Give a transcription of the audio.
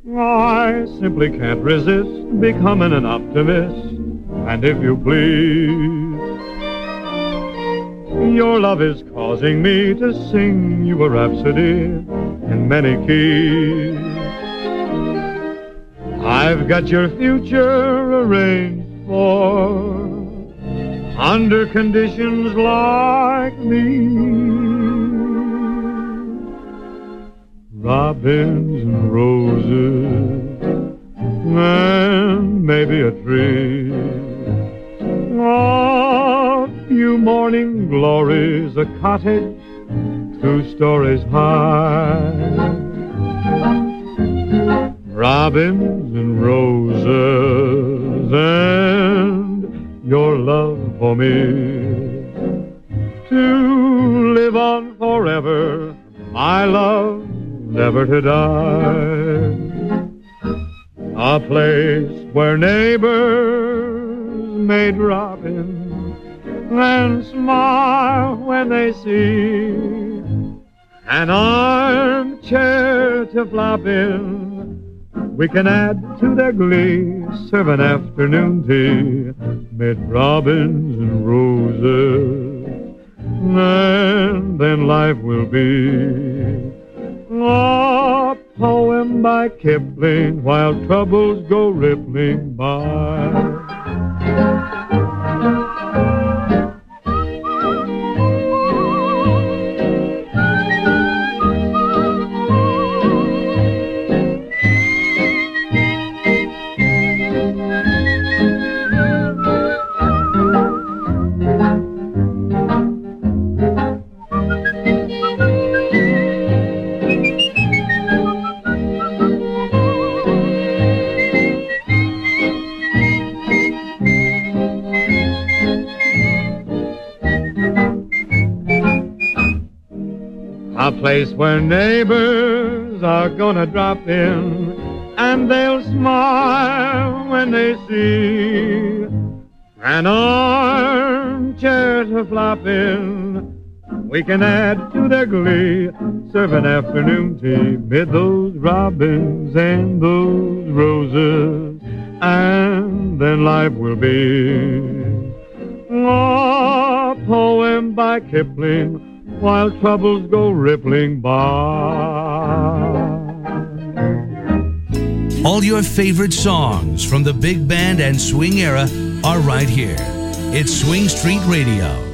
I simply can't resist becoming an optimist. And if you please, your love is causing me to sing you a rhapsody in many keys. I've got your future arranged for under conditions like these. Robins and roses and maybe a tree. A few morning glories, a cottage 2 stories high. Robins and roses and your love for me. To live on forever, my love, never to die. A place where neighbors may drop in and smile when they see an armchair to flop in. We can add to their glee, serve an afternoon tea, mid robins and roses, and then life will be a poem by Kipling while troubles go rippling by. A place where neighbors are gonna drop in and they'll smile when they see an armchair to flop in. We can add to their glee, serve an afternoon tea, mid those robins and those roses, and then life will be a poem by Kipling while troubles go rippling by. All your favorite songs from the big band and swing era are right here. It's Swing Street Radio.